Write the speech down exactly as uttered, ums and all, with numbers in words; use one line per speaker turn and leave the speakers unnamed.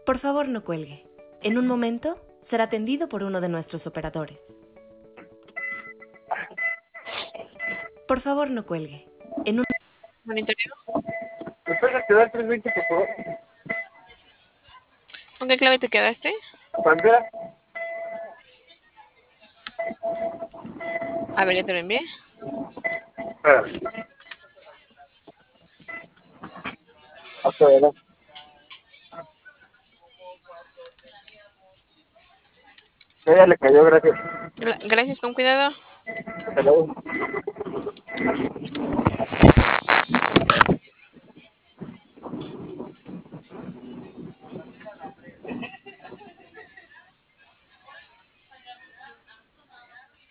Por favor, no cuelgue. En un momento será atendido por uno de nuestros operadores. Por favor, no cuelgue. En un...
Monitoreo.
¿Me puedes activar trescientos veinte, por favor?
¿Con qué clave te quedaste?
Bandera.
A ver, ya te lo envié.
Espera. Hasta adelante. Ya le cayó, gracias.
Gra- Gracias, con cuidado.
Hasta luego.